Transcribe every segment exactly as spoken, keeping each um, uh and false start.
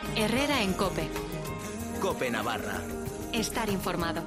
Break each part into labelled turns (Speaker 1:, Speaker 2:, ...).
Speaker 1: Herrera en COPE.
Speaker 2: COPE Navarra.
Speaker 1: Estar informado.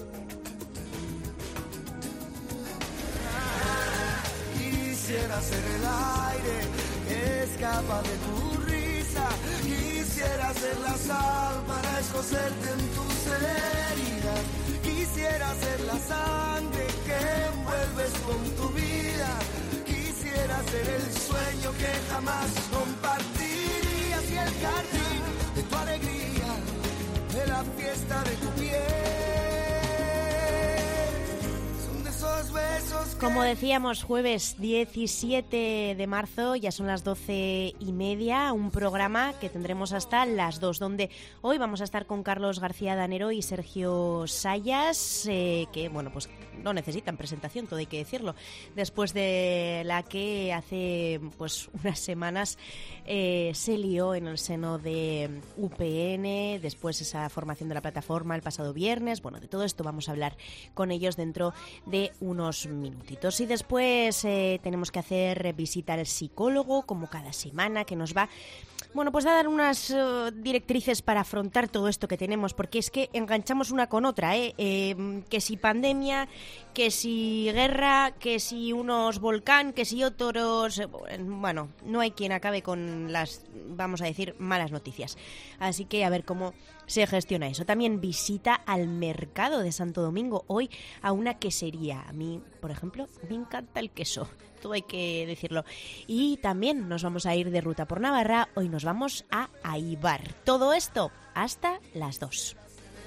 Speaker 3: Quisiera ser el aire que escapa de tu risa. Quisiera ser la sal para escocerte en tus heridas. Quisiera ser la sangre que envuelves con tu vida. Quisiera ser el sueño que jamás compartirías y el jardín de tu alegría, de la fiesta de tu piel. Son de esos besos que...
Speaker 4: Como decíamos, jueves diecisiete de marzo, ya son las doce y media, un programa que tendremos hasta las dos, donde hoy vamos a estar con Carlos García Danero y Sergio Sayas, eh, que, bueno, pues no necesitan presentación, todo hay que decirlo, después de la que hace pues unas semanas eh, se lió en el seno de U P N, después esa formación de la plataforma el pasado viernes. Bueno, de todo esto vamos a hablar con ellos dentro de unos minutitos. Y después eh, tenemos que hacer visita al psicólogo, como cada semana, que nos va... Bueno, pues a dar unas uh, directrices para afrontar todo esto que tenemos, porque es que enganchamos una con otra, ¿eh? Eh, que si pandemia, que si guerra, que si unos volcán, que si otros... Eh, bueno, no hay quien acabe con las, vamos a decir, malas noticias. Así que a ver cómo se gestiona eso. También visita al mercado de Santo Domingo, hoy a una quesería. A mí, por ejemplo, me encanta el queso. Todo hay que decirlo. Y también nos vamos a ir de ruta por Navarra. Hoy nos vamos a Aibar. Todo esto hasta las dos.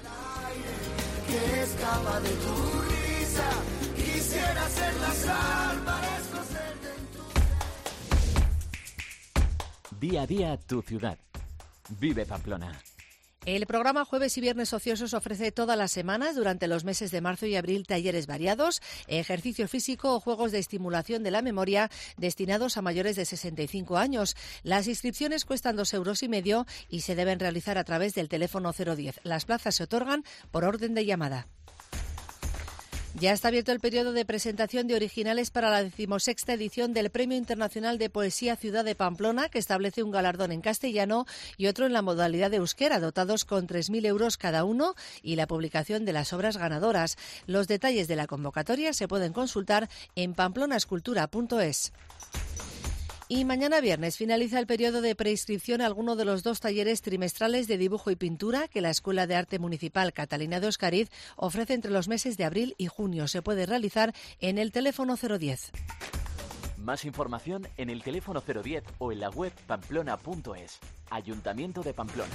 Speaker 5: Día a día tu ciudad. Vive Pamplona.
Speaker 6: El programa Jueves y Viernes Ociosos ofrece todas las semanas, durante los meses de marzo y abril, talleres variados, ejercicio físico o juegos de estimulación de la memoria destinados a mayores de sesenta y cinco años. Las inscripciones cuestan dos euros y medio y se deben realizar a través del teléfono cero diez. Las plazas se otorgan por orden de llamada. Ya está abierto el periodo de presentación de originales para la decimosexta edición del Premio Internacional de Poesía Ciudad de Pamplona, que establece un galardón en castellano y otro en la modalidad de euskera, dotados con tres mil euros cada uno, y la publicación de las obras ganadoras. Los detalles de la convocatoria se pueden consultar en pamplonascultura punto es. Y mañana viernes finaliza el periodo de preinscripción a alguno de los dos talleres trimestrales de dibujo y pintura que la Escuela de Arte Municipal Catalina de Oscariz ofrece entre los meses de abril y junio. Se puede realizar en el teléfono cero diez.
Speaker 5: Más información en el teléfono cero diez o en la web pamplona punto es. Ayuntamiento de Pamplona.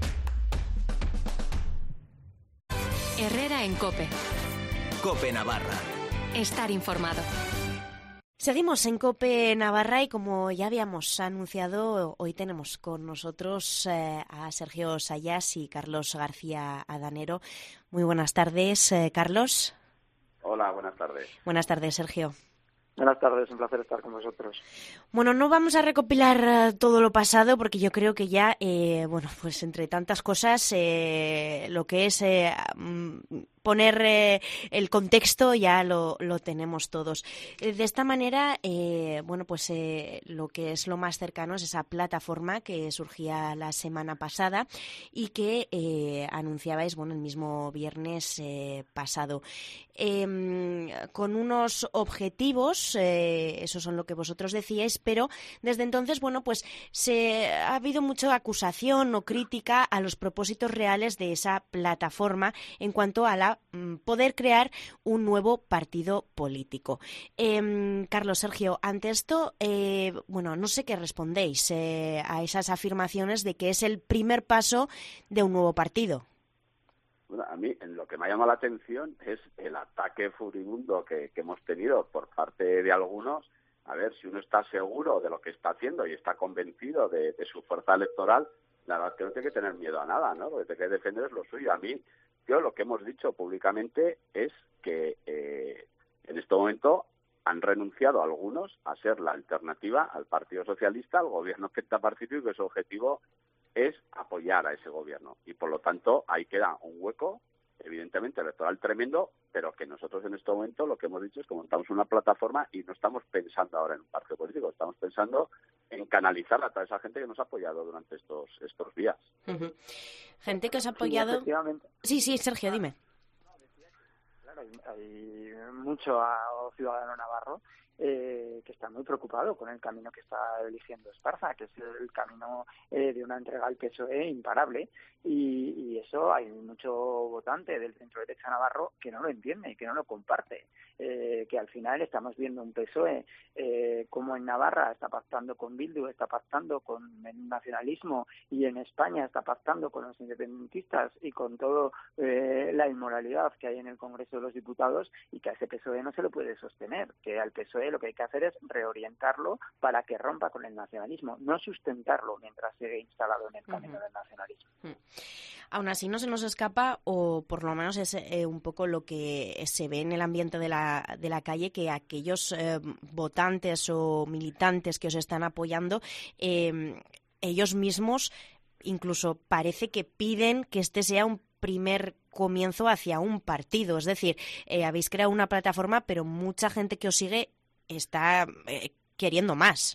Speaker 1: Herrera en COPE.
Speaker 2: COPE Navarra.
Speaker 1: Estar informado.
Speaker 4: Seguimos en COPE Navarra y, como ya habíamos anunciado, hoy tenemos con nosotros eh, a Sergio Sayas y Carlos García Danero. Muy buenas tardes, eh, Carlos.
Speaker 7: Hola, buenas tardes.
Speaker 4: Buenas tardes, Sergio.
Speaker 8: Buenas tardes, un placer estar con vosotros.
Speaker 4: Bueno, no vamos a recopilar uh, todo lo pasado, porque yo creo que ya, eh, bueno, pues entre tantas cosas, eh, lo que es eh, poner eh, el contexto ya lo, lo tenemos todos. Eh, de esta manera, eh, bueno, pues eh, lo que es lo más cercano es esa plataforma que surgía la semana pasada y que eh, anunciabais, bueno, el mismo viernes eh, pasado. Eh, con unos objetivos, eh, esos son lo que vosotros decíais, pero desde entonces, bueno, pues se ha habido mucha acusación o crítica a los propósitos reales de esa plataforma en cuanto a la mm, poder crear un nuevo partido político. Eh, Carlos, Sergio, ante esto, eh, bueno, no sé qué respondéis eh, a esas afirmaciones de que es el primer paso de un nuevo partido.
Speaker 7: Bueno, a mí en lo que me ha llamado la atención es el ataque furibundo que, que hemos tenido por parte de algunos. A ver, si uno está seguro de lo que está haciendo y está convencido de, de su fuerza electoral, la verdad es que no tiene que tener miedo a nada, ¿no? Lo que tiene que defender es lo suyo. A mí, yo lo que hemos dicho públicamente es que eh, en este momento han renunciado algunos a ser la alternativa al Partido Socialista, al gobierno que está partido, y que su objetivo es apoyar a ese gobierno. Y por lo tanto, ahí queda un hueco, evidentemente electoral tremendo, pero que nosotros en este momento lo que hemos dicho es que montamos una plataforma y no estamos pensando ahora en un partido político, estamos pensando en canalizar a toda esa gente que nos ha apoyado durante estos estos días.
Speaker 4: Uh-huh. Gente que os ha apoyado...
Speaker 8: Sí, efectivamente.
Speaker 4: Sí, sí, Sergio, dime.
Speaker 8: Claro, hay, hay mucho ciudadano navarro eh, que está muy preocupado con el camino que está eligiendo Esparza, que es el camino eh, de una entrega al P S O E imparable, y, y eso hay mucho votante del centro derecha navarro que no lo entiende y que no lo comparte, eh, que al final estamos viendo un P S O E eh, como en Navarra está pactando con Bildu, está pactando con el nacionalismo, y en España está pactando con los independentistas y con toda eh, la inmoralidad que hay en el Congreso de los Diputados, y que a ese P S O E no se lo puede sostener, que al P S O E lo que hay que hacer es reorientarlo para que rompa con el nacionalismo, no sustentarlo mientras sigue instalado en el camino uh-huh. del nacionalismo.
Speaker 4: Uh-huh. Aún así no se nos escapa, o por lo menos es eh, un poco lo que se ve en el ambiente de la, de la calle, que aquellos eh, votantes o militantes que os están apoyando, eh, ellos mismos incluso parece que piden que este sea un primer comienzo hacia un partido. Es decir, eh, habéis creado una plataforma, pero mucha gente que os sigue está eh, queriendo más.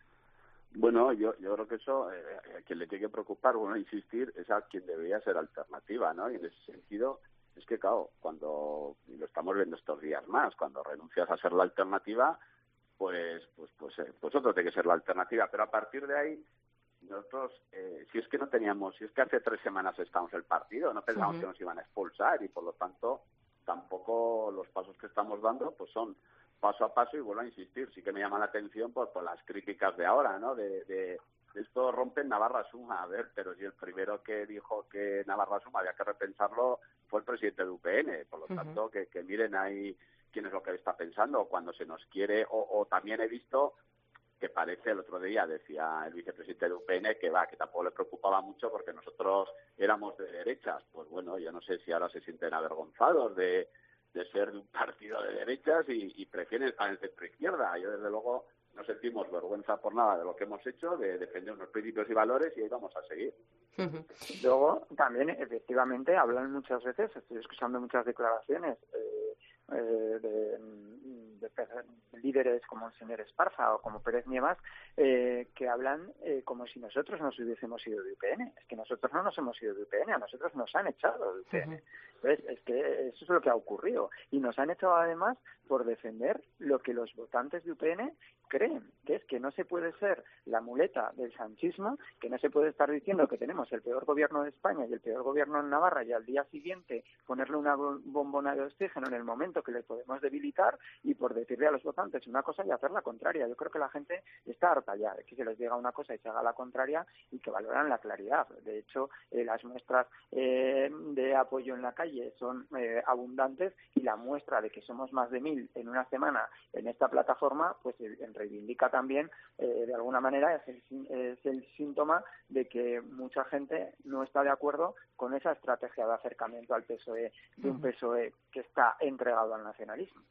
Speaker 7: Bueno, yo yo creo que eso, eh, a quien le tiene que preocupar, bueno, insistir, es a quien debería ser alternativa, ¿no? Y en ese sentido, es que, claro, cuando, y lo estamos viendo estos días más, cuando renuncias a ser la alternativa, pues pues pues, eh, pues otro tiene que ser la alternativa. Pero a partir de ahí, nosotros, eh, si es que no teníamos, si es que hace tres semanas estábamos el partido, no pensamos uh-huh. que nos iban a expulsar, y por lo tanto, tampoco los pasos que estamos dando, pues son paso a paso, y vuelvo a insistir, sí que me llama la atención por, por las críticas de ahora, ¿no? De, de, de esto rompen Navarra Suma, a ver, pero si el primero que dijo que Navarra Suma había que repensarlo fue el presidente de U P N, por lo uh-huh. tanto, que, que miren ahí quién es lo que está pensando, cuando se nos quiere, o, o también he visto que parece, el otro día decía el vicepresidente de U P N que va, que tampoco le preocupaba mucho porque nosotros éramos de derechas. Pues bueno, yo no sé si ahora se sienten avergonzados de de ser de un partido de derechas y, y prefieren estar en centro izquierda. Yo, desde luego, no sentimos vergüenza por nada de lo que hemos hecho, de defender unos principios y valores, y ahí vamos a seguir.
Speaker 8: Uh-huh. Luego, también, efectivamente, hablan muchas veces, estoy escuchando muchas declaraciones eh, eh, de, de, de líderes como el señor Esparza o como Pérez Nievas, eh, que hablan eh, como si nosotros nos hubiésemos ido de U P N. Es que nosotros no nos hemos ido de U P N, a nosotros nos han echado de U P N. Uh-huh. Entonces, es que eso es lo que ha ocurrido. Y nos han echado, además, por defender lo que los votantes de U P N creen, que es que no se puede ser la muleta del sanchismo, que no se puede estar diciendo que tenemos el peor gobierno de España y el peor gobierno en Navarra, y al día siguiente ponerle una bombona de oxígeno en el momento que le podemos debilitar, y por decirle a los votantes una cosa y hacer la contraria. Yo creo que la gente está harta ya de que se les diga una cosa y se haga la contraria, y que valoran la claridad. De hecho, eh, las muestras eh, de apoyo en la calle son eh, abundantes, y la muestra de que somos más de mil en una semana en esta plataforma, pues en reivindica también, eh, de alguna manera, es el, es el síntoma de que mucha gente no está de acuerdo con esa estrategia de acercamiento al P S O E, de un P S O E que está entregado al nacionalismo.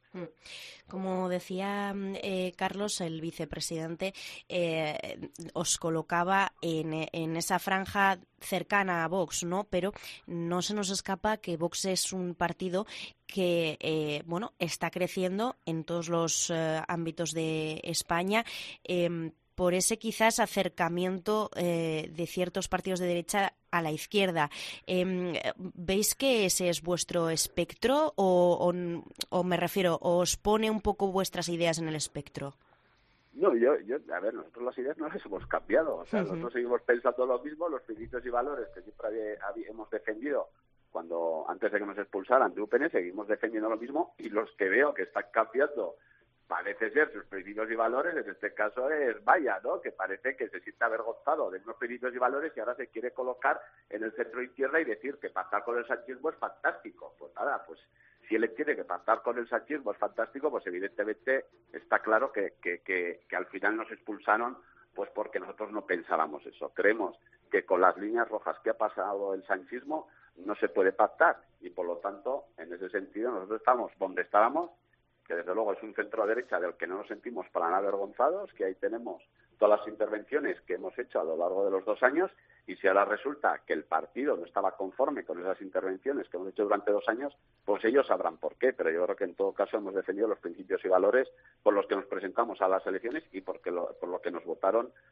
Speaker 4: Como decía eh, Carlos, el vicepresidente, eh, os colocaba en, en esa franja cercana a Vox, ¿no? Pero no se nos escapa que Vox es un partido que eh, bueno, está creciendo en todos los eh, ámbitos de España, eh, por ese quizás acercamiento eh, de ciertos partidos de derecha a la izquierda. Eh, ¿Veis que ese es vuestro espectro o, o, o me refiero, os pone un poco vuestras ideas en el espectro?
Speaker 7: No, yo, yo, a ver, nosotros las ideas no las hemos cambiado, o sea, uh-huh. nosotros seguimos pensando lo mismo, los principios y valores que siempre había, había, hemos defendido cuando antes de que nos expulsaran de U P N, seguimos defendiendo lo mismo, y los que veo que están cambiando, parece ser sus principios y valores, en este caso es Vaya, ¿no? Que parece que se siente avergonzado de unos principios y valores y ahora se quiere colocar en el centro izquierda y decir que pactar con el sanchismo es fantástico. Pues nada, pues si él entiende que pactar con el sanchismo es fantástico, pues evidentemente está claro que, que, que, que al final nos expulsaron pues porque nosotros no pensábamos eso. Creemos que con las líneas rojas que ha pasado el sanchismo no se puede pactar, y por lo tanto, en ese sentido, nosotros estamos donde estábamos, que desde luego es un centro derecha del que no nos sentimos para nada avergonzados, que ahí tenemos todas las intervenciones que hemos hecho a lo largo de los dos años, y si ahora resulta que el partido no estaba conforme con esas intervenciones que hemos hecho durante dos años, pues ellos sabrán por qué, pero yo creo que en todo caso hemos defendido los principios y valores por los que nos presentamos a las elecciones y porque lo, por lo que nos votaron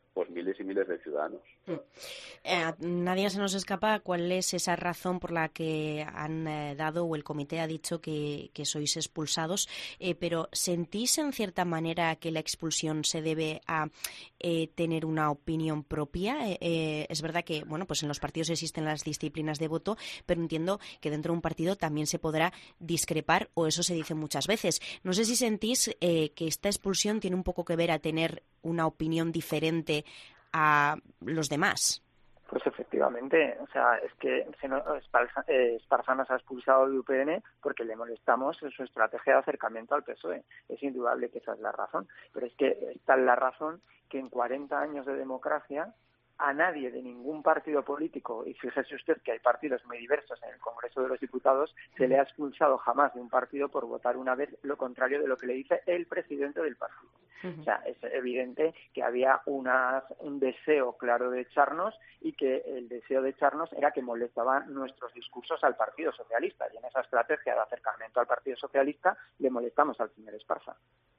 Speaker 7: pues miles y miles de ciudadanos.
Speaker 4: Eh, nadie se nos escapa cuál es esa razón por la que han eh, dado o el comité ha dicho que, que sois expulsados, eh, pero ¿sentís en cierta manera que la expulsión se debe a eh, tener una opinión propia? Eh, eh, es verdad que bueno, pues en los partidos existen las disciplinas de voto, pero entiendo que dentro de un partido también se podrá discrepar, o eso se dice muchas veces. No sé si sentís eh, que esta expulsión tiene un poco que ver a tener una opinión diferente a los demás.
Speaker 8: Pues efectivamente, o sea, es que Esparza nos ha expulsado de U P N porque le molestamos en su estrategia de acercamiento al P S O E. Es indudable que esa es la razón, pero es que esta es la razón que en cuarenta años de democracia a nadie de ningún partido político, y fíjese usted que hay partidos muy diversos en el Congreso de los Diputados, se le ha expulsado jamás de un partido por votar una vez lo contrario de lo que le dice el presidente del partido. Uh-huh. O sea, es evidente que había una, un deseo claro de echarnos, y que el deseo de echarnos era que molestaban nuestros discursos al Partido Socialista, y en esa estrategia de acercamiento al Partido Socialista le molestamos al señor Esparza.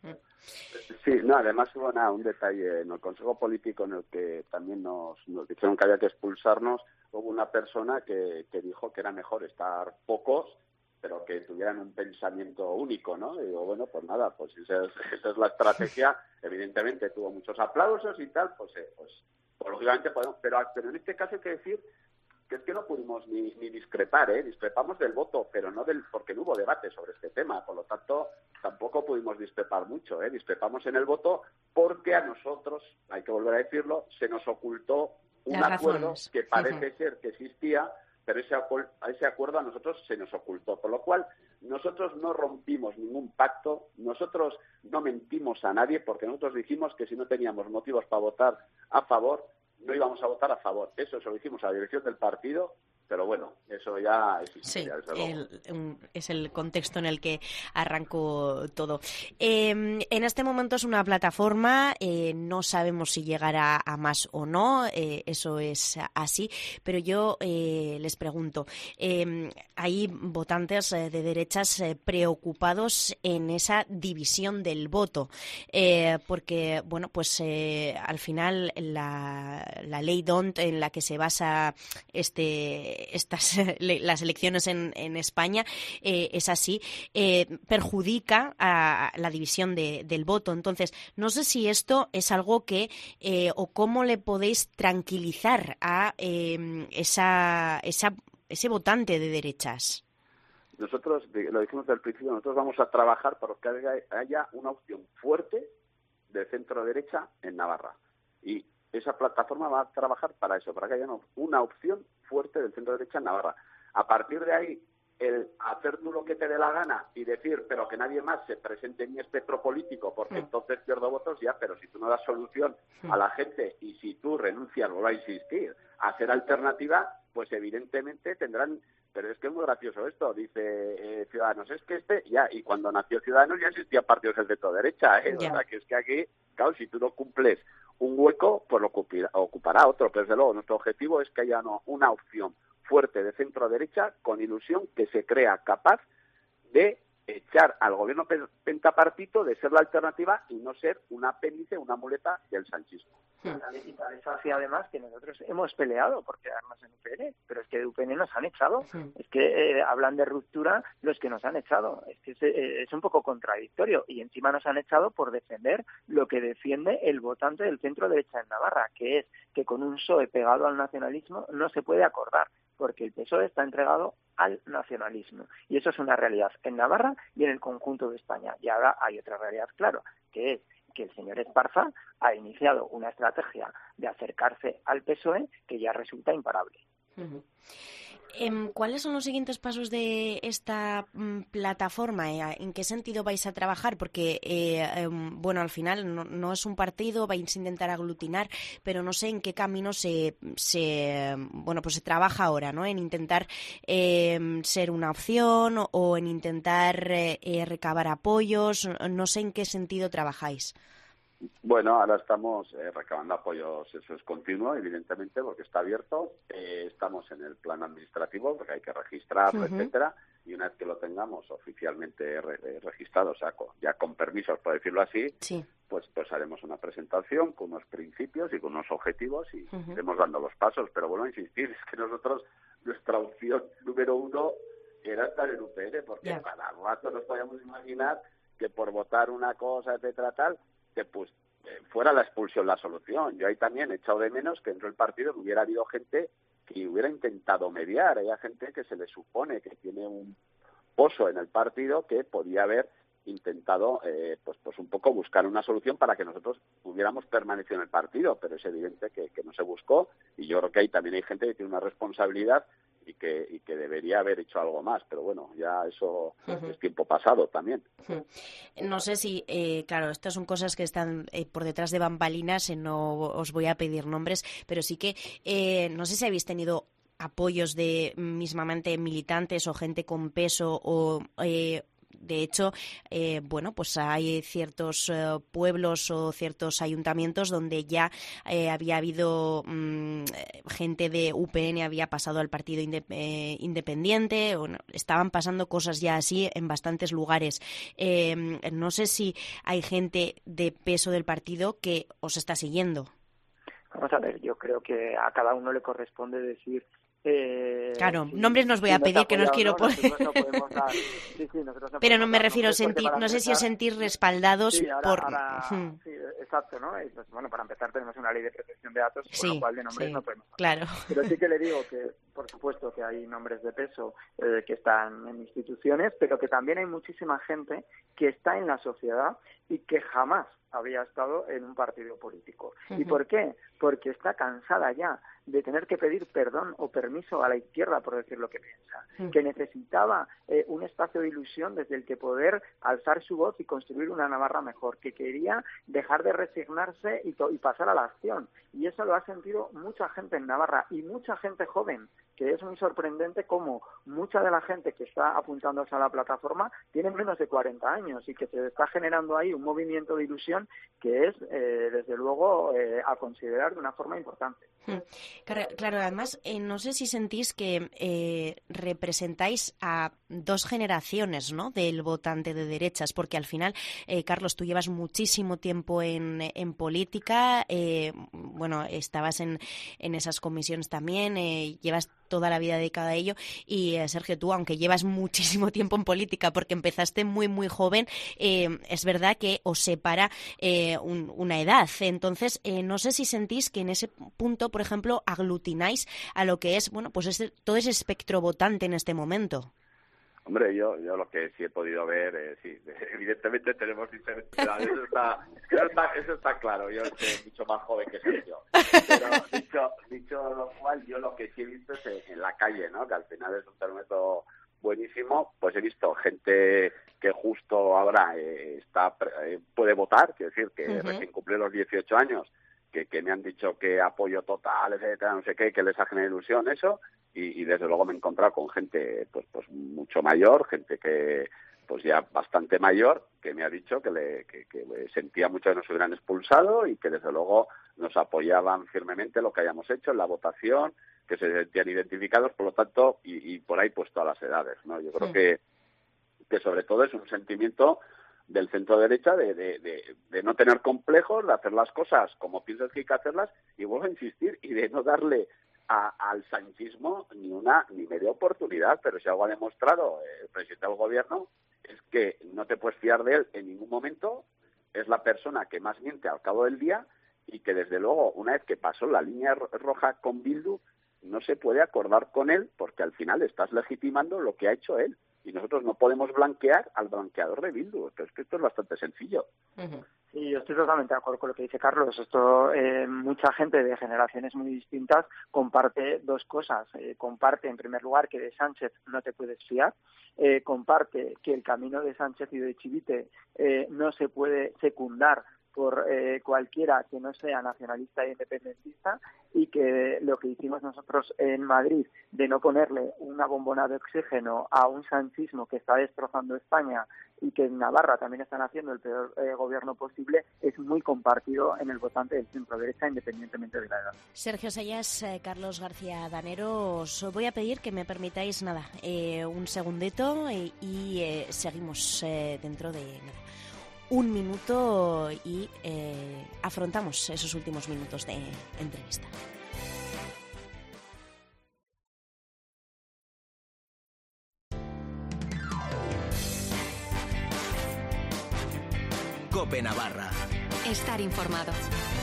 Speaker 7: Sí, no, además hubo nada, un detalle en el Consejo Político en el que también nos, nos dijeron que había que expulsarnos. Hubo una persona que, que dijo que era mejor estar pocos, pero que tuvieran un pensamiento único, ¿no? Y digo, bueno, pues nada, pues esa es, esa es la estrategia. Evidentemente tuvo muchos aplausos y tal, pues, eh, pues, pues lógicamente podemos, pero, pero en este caso hay que decir que es que no pudimos ni, ni discrepar, ¿eh? Discrepamos del voto, pero no del, porque no hubo debate sobre este tema, por lo tanto tampoco pudimos discrepar mucho, ¿eh? Discrepamos en el voto porque a nosotros, hay que volver a decirlo, se nos ocultó un
Speaker 4: Las
Speaker 7: acuerdo
Speaker 4: razones.
Speaker 7: que parece uh-huh. ser que existía, pero ese, ese acuerdo a nosotros se nos ocultó, por lo cual nosotros no rompimos ningún pacto, nosotros no mentimos a nadie, porque nosotros dijimos que si no teníamos motivos para votar a favor, no íbamos a votar a favor. Eso se lo hicimos a la dirección del partido, pero bueno, eso ya es historia,
Speaker 4: sí,
Speaker 7: desde luego.
Speaker 4: El, es el contexto en el que arrancó todo. Eh, en este momento es una plataforma, eh, no sabemos si llegará a más o no, eh, eso es así, pero yo eh, les pregunto, eh, hay votantes de derechas eh, preocupados en esa división del voto, eh, porque, bueno, pues eh, al final la, la ley D O N T en la que se basa este estas las elecciones en, en España eh, es así, eh, perjudica a la división de, del voto. Entonces, no sé si esto es algo que eh, o cómo le podéis tranquilizar a eh, esa, esa ese votante de derechas.
Speaker 7: Nosotros, lo dijimos desde el principio, nosotros vamos a trabajar para que haya una opción fuerte de centro-derecha en Navarra. Y esa plataforma va a trabajar para eso, para que haya una opción fuerte del centro-derecha en Navarra. A partir de ahí, el hacer tú lo que te dé la gana y decir, pero que nadie más se presente en mi espectro político, porque sí. entonces pierdo votos, ya, pero si tú no das solución sí. a la gente y si tú renuncias, vuelvo a insistir, a hacer alternativa, pues evidentemente tendrán... Pero es que es muy gracioso esto, dice eh, Ciudadanos, es que este, ya, y cuando nació Ciudadanos ya existían partidos de centro-derecha, ¿eh? O sea, que es que aquí, claro, si tú no cumples un hueco, pues lo ocupará, ocupará otro, pero desde luego nuestro objetivo es que haya no, una opción fuerte de centro-derecha con ilusión que se crea capaz de echar al gobierno pentapartito, de ser la alternativa y no ser un apéndice, una muleta del sanchismo.
Speaker 8: Y tal es así además que nosotros hemos peleado por quedarnos en U P N, pero es que de U P N nos han echado, sí. es que eh, hablan de ruptura los que nos han echado, es que es, eh, es un poco contradictorio y encima nos han echado por defender lo que defiende el votante del centro derecha en Navarra, que es que con un P S O E pegado al nacionalismo no se puede acordar, porque el P S O E está entregado al nacionalismo. Y eso es una realidad en Navarra y en el conjunto de España. Y ahora hay otra realidad, claro, que es que el señor Esparza ha iniciado una estrategia de acercarse al P S O E que ya resulta imparable.
Speaker 4: Uh-huh. ¿Cuáles son los siguientes pasos de esta mm, plataforma? ¿En qué sentido vais a trabajar? Porque, eh, eh, bueno, al final no, no es un partido, vais a intentar aglutinar, pero no sé en qué camino se, se bueno, pues se trabaja ahora, ¿no? En intentar eh, ser una opción o, o en intentar eh, recabar apoyos, no sé en qué sentido trabajáis.
Speaker 7: Bueno, ahora estamos eh, recabando apoyos, eso es continuo, evidentemente, porque está abierto. Eh, estamos en el plano administrativo, porque hay que registrarlo, uh-huh. etcétera. y una vez que lo tengamos oficialmente re- registrado, o sea, con, ya con permisos, por decirlo así,
Speaker 4: sí.
Speaker 7: pues pues haremos una presentación con unos principios y con unos objetivos y
Speaker 4: Uh-huh.
Speaker 7: iremos dando los pasos. Pero vuelvo a insistir, es que nosotros, nuestra opción número uno era estar en U P N, porque
Speaker 4: yeah.
Speaker 7: cada rato nos podíamos imaginar que por votar una cosa, etcétera, tal, que pues eh, fuera la expulsión la solución. Yo ahí también he echado de menos que dentro del partido hubiera habido gente que hubiera intentado mediar. Hay gente que se le supone que tiene un pozo en el partido que podía haber intentado eh, pues pues un poco buscar una solución para que nosotros hubiéramos permanecido en el partido, pero es evidente que, que no se buscó, y yo creo que ahí también hay gente que tiene una responsabilidad y que y que debería haber hecho algo más, pero bueno, ya eso uh-huh. es tiempo pasado también.
Speaker 4: Uh-huh. No sé si, eh, claro, estas son cosas que están eh, por detrás de bambalinas, eh, no os voy a pedir nombres, pero sí que eh, no sé si habéis tenido apoyos de mismamente militantes o gente con peso o... Eh, De hecho, eh, bueno, pues hay ciertos eh, pueblos o ciertos ayuntamientos donde ya eh, había habido mmm, gente de U P N había pasado al partido inde- eh, independiente, o no, estaban pasando cosas ya así en bastantes lugares. Eh, no sé si hay gente de peso del partido que os está siguiendo.
Speaker 8: Vamos a ver, yo creo que a cada uno le corresponde decir... Eh,
Speaker 4: claro,
Speaker 8: si,
Speaker 4: nombres nos voy
Speaker 8: si
Speaker 4: a pedir, que no os quiero
Speaker 8: no,
Speaker 4: poner.
Speaker 8: No podemos dar, sí, sí, no
Speaker 4: pero no me refiero a
Speaker 8: sentir,
Speaker 4: sentir, no sé si os sentís respaldados
Speaker 8: sí, ahora,
Speaker 4: por...
Speaker 8: Ahora,
Speaker 4: hmm.
Speaker 8: sí, exacto, ¿no? Y pues, bueno, para empezar tenemos una ley de protección de datos,
Speaker 4: sí,
Speaker 8: por lo cual de nombres
Speaker 4: sí,
Speaker 8: no podemos hablar.
Speaker 4: Claro.
Speaker 8: Pero sí que le digo que, por supuesto, que hay nombres de peso eh, que están en instituciones, pero que también hay muchísima gente que está en la sociedad y que jamás había estado en un partido político. Uh-huh. ¿Y por qué? Porque está cansada ya de tener que pedir perdón o permiso a la izquierda por decir lo que piensa, uh-huh. que necesitaba eh, un espacio de ilusión desde el que poder alzar su voz y construir una Navarra mejor, que quería dejar de resignarse y, to- y pasar a la acción. Y eso lo ha sentido mucha gente en Navarra y mucha gente joven, que es muy sorprendente cómo mucha de la gente que está apuntándose a la plataforma tiene menos de cuarenta años y que se está generando ahí un movimiento de ilusión que es, eh, desde luego, eh, a considerar de una forma importante.
Speaker 4: Claro, claro además, eh, no sé si sentís que eh, representáis a dos generaciones, ¿no?, del votante de derechas, porque al final, eh, Carlos, tú llevas muchísimo tiempo en, en política, eh, bueno, estabas en, en esas comisiones también, eh, llevas toda la vida dedicada a ello, y eh, Sergio, tú, aunque llevas muchísimo tiempo en política porque empezaste muy, muy joven, eh, es verdad que os separa eh, un, una edad. Entonces, eh, no sé si sentís que en ese punto, por ejemplo, aglutináis a lo que es, bueno, pues ese, todo ese espectro votante en este momento.
Speaker 7: Hombre, yo yo lo que sí he podido ver, eh, sí, evidentemente tenemos diferentes edades, eso está, eso está, eso está claro, yo soy mucho más joven que Sergio. Pero dicho, dicho lo cual, yo lo que sí he visto es en, en la calle, ¿no?, que al final es un termómetro buenísimo, pues he visto gente que justo ahora eh, está eh, puede votar, quiero decir, que uh-huh. recién cumplió los dieciocho años, que, que me han dicho que apoyo total, etcétera, no sé qué, que les ha generado ilusión eso, y, y desde luego me he encontrado con gente pues pues mucho mayor, gente que pues ya bastante mayor, que me ha dicho que, le, que, que sentía mucho que nos hubieran expulsado y que desde luego nos apoyaban firmemente lo que hayamos hecho en la votación, que se sentían identificados, por lo tanto, y, y por ahí pues todas las edades, ¿no? Yo creo sí. que, que sobre todo es un sentimiento del centro derecha de, de, de, de no tener complejos, de hacer las cosas como piensas que hay que hacerlas, y vuelvo a insistir, y de no darle a, al sanchismo ni una ni media oportunidad, pero si algo ha demostrado el presidente del gobierno es que no te puedes fiar de él en ningún momento, es la persona que más miente al cabo del día, y que desde luego una vez que pasó la línea roja con Bildu no se puede acordar con él, porque al final estás legitimando lo que ha hecho él. Y nosotros no podemos blanquear al blanqueador de Bildu. Pero es que esto es bastante sencillo.
Speaker 8: Uh-huh. Sí, yo estoy totalmente de acuerdo con lo que dice Carlos. Esto, eh, mucha gente de generaciones muy distintas comparte dos cosas. Eh, comparte, en primer lugar, que de Sánchez no te puedes fiar. Eh, comparte que el camino de Sánchez y de Chivite eh, no se puede secundar por eh, cualquiera que no sea nacionalista e independentista, y que lo que hicimos nosotros en Madrid de no ponerle una bombona de oxígeno a un sanchismo que está destrozando España y que en Navarra también están haciendo el peor eh, gobierno posible, es muy compartido en el votante del centro-derecha, independientemente de la edad.
Speaker 4: Sergio Sayas, eh, Carlos García Danero, os voy a pedir que me permitáis nada, eh, un segundito y, y eh, seguimos eh, dentro de nada, un minuto y eh, afrontamos esos últimos minutos de entrevista.
Speaker 2: COPE Navarra.
Speaker 1: Estar informado.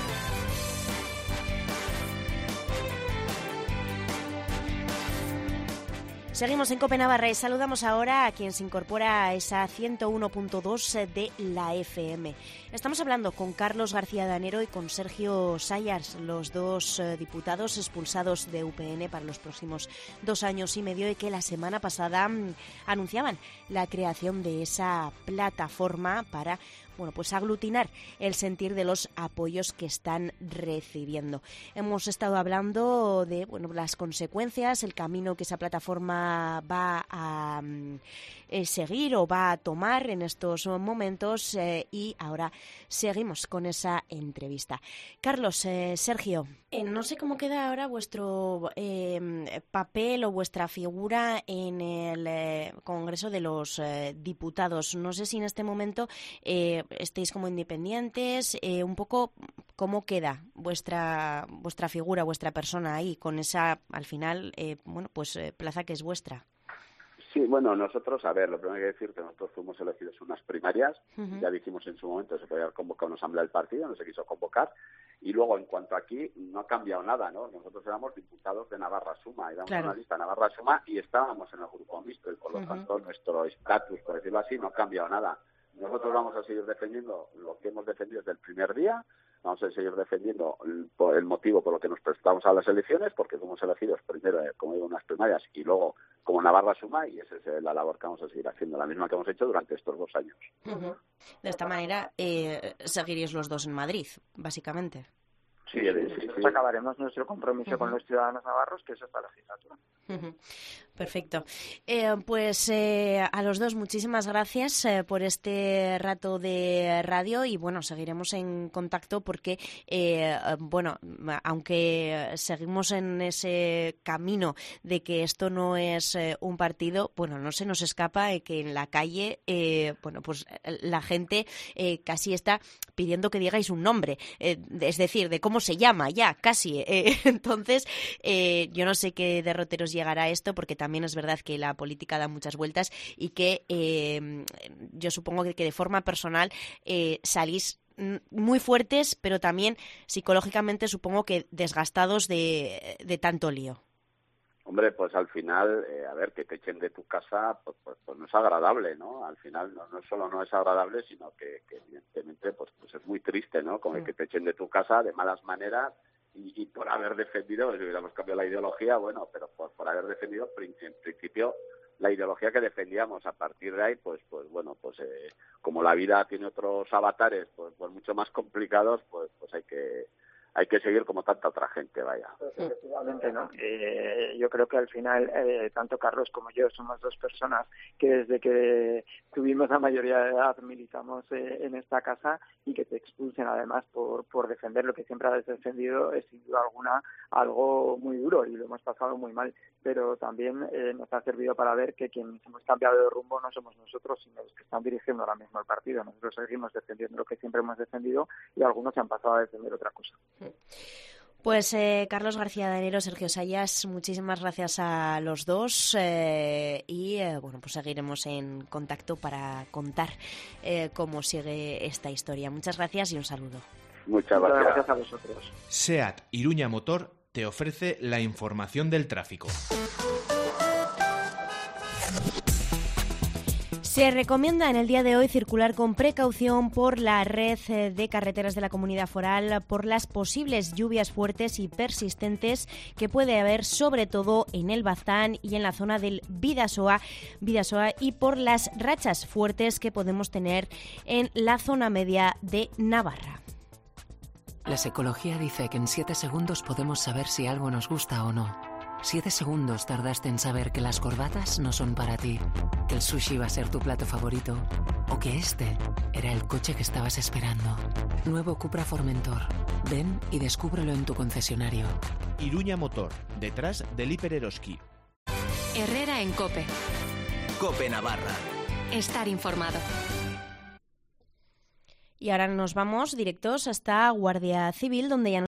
Speaker 4: Seguimos en COPE Navarra y saludamos ahora a quien se incorpora a esa ciento uno punto dos de la F M. Estamos hablando con Carlos García Danero y con Sergio Sayas, los dos eh, diputados expulsados de U P N para los próximos dos años y medio, y que la semana pasada mmm, anunciaban la creación de esa plataforma para bueno, pues aglutinar el sentir de los apoyos que están recibiendo. Hemos estado hablando de bueno, las consecuencias, el camino que esa plataforma va a eh, seguir o va a tomar en estos momentos eh, y ahora seguimos con esa entrevista. Carlos, eh, Sergio, eh, no sé cómo queda ahora vuestro eh, papel o vuestra figura en el eh, Congreso de los eh, Diputados. No sé si en este momento eh, estéis como independientes, eh, un poco cómo queda vuestra vuestra figura, vuestra persona ahí, con esa, al final, eh, bueno, pues eh, plaza que es vuestra.
Speaker 7: Sí, bueno, nosotros, a ver, lo primero que hay que decir que nosotros fuimos elegidos en unas primarias, uh-huh. Ya dijimos en su momento que se podía haber convocado una asamblea del partido, no se quiso convocar, y luego en cuanto a aquí no ha cambiado nada, ¿no? Nosotros éramos diputados de Navarra Suma, éramos claro. Una lista de Navarra Suma y estábamos en el grupo mixto, y por lo uh-huh. tanto nuestro estatus, por decirlo así, no ha cambiado nada. Nosotros vamos a seguir defendiendo lo que hemos defendido desde el primer día, vamos a seguir defendiendo el, el motivo por lo que nos prestamos a las elecciones, porque fuimos elegidos primero, como digo, en unas primarias y luego como Navarra Suma, y esa es la labor que vamos a seguir haciendo, la misma que hemos hecho durante estos dos años.
Speaker 4: Uh-huh. De esta manera, eh, seguiríais los dos en Madrid, básicamente.
Speaker 8: Sí, sí, sí, sí. Acabaremos nuestro compromiso uh-huh. con los ciudadanos navarros, que es esta legislatura.
Speaker 4: Uh-huh. Perfecto. Eh, pues eh, a los dos muchísimas gracias eh, por este rato de radio y bueno, seguiremos en contacto porque eh, bueno, aunque seguimos en ese camino de que esto no es eh, un partido, bueno, no se nos escapa eh, que en la calle eh, bueno, pues la gente eh, casi está pidiendo que digáis un nombre, eh, es decir, de cómo se llama ya, casi. Eh, entonces, eh, yo no sé qué derroteros llegará esto, porque también es verdad que la política da muchas vueltas y que eh, yo supongo que, que de forma personal eh, salís muy fuertes, pero también psicológicamente supongo que desgastados de, de tanto lío.
Speaker 7: Hombre, pues al final, eh, a ver, que te echen de tu casa, pues, pues, pues no es agradable, ¿no? Al final no, no solo no es agradable, sino que, que evidentemente pues, pues es muy triste, ¿no? Como el que te echen de tu casa de malas maneras y, y por haber defendido, si hubiéramos cambiado la ideología, bueno, pero por, por haber defendido en principio la ideología que defendíamos. A partir de ahí, pues, pues bueno, pues eh, como la vida tiene otros avatares, pues, pues mucho más complicados, pues, pues hay que hay que seguir como tanta otra gente, vaya.
Speaker 8: Pues efectivamente, ¿no? Eh, yo creo que al final, eh, tanto Carlos como yo somos dos personas que desde que tuvimos la mayoría de edad militamos eh, en esta casa, y que te expulsen además por, por defender lo que siempre has defendido es sin duda alguna algo muy duro, y lo hemos pasado muy mal, pero también eh, nos ha servido para ver que quienes hemos cambiado de rumbo no somos nosotros, sino los que están dirigiendo ahora mismo el partido. Nosotros seguimos defendiendo lo que siempre hemos defendido y algunos se han pasado a defender otra cosa.
Speaker 4: Pues eh, Carlos García Danero, Sergio Sayas, muchísimas gracias a los dos eh, y eh, bueno, pues seguiremos en contacto para contar eh, cómo sigue esta historia. Muchas gracias y un saludo.
Speaker 7: Muchas gracias.
Speaker 8: Muchas gracias a vosotros.
Speaker 9: SEAT Iruña Motor te ofrece la información del tráfico.
Speaker 4: Se recomienda en el día de hoy circular con precaución por la red de carreteras de la Comunidad Foral por las posibles lluvias fuertes y persistentes que puede haber, sobre todo en el Baztán y en la zona del Bidasoa, Bidasoa y por las rachas fuertes que podemos tener en la zona media de Navarra.
Speaker 10: La psicología dice que en siete segundos podemos saber si algo nos gusta o no. Siete segundos tardaste en saber que las corbatas no son para ti, que el sushi va a ser tu plato favorito o que este era el coche que estabas esperando. Nuevo Cupra Formentor. Ven y descúbrelo en tu concesionario.
Speaker 9: Iruña Motor, detrás del Hiper Eroski.
Speaker 1: Herrera en COPE.
Speaker 2: COPE Navarra.
Speaker 1: Estar informado.
Speaker 4: Y ahora nos vamos directos hasta Guardia Civil, donde ya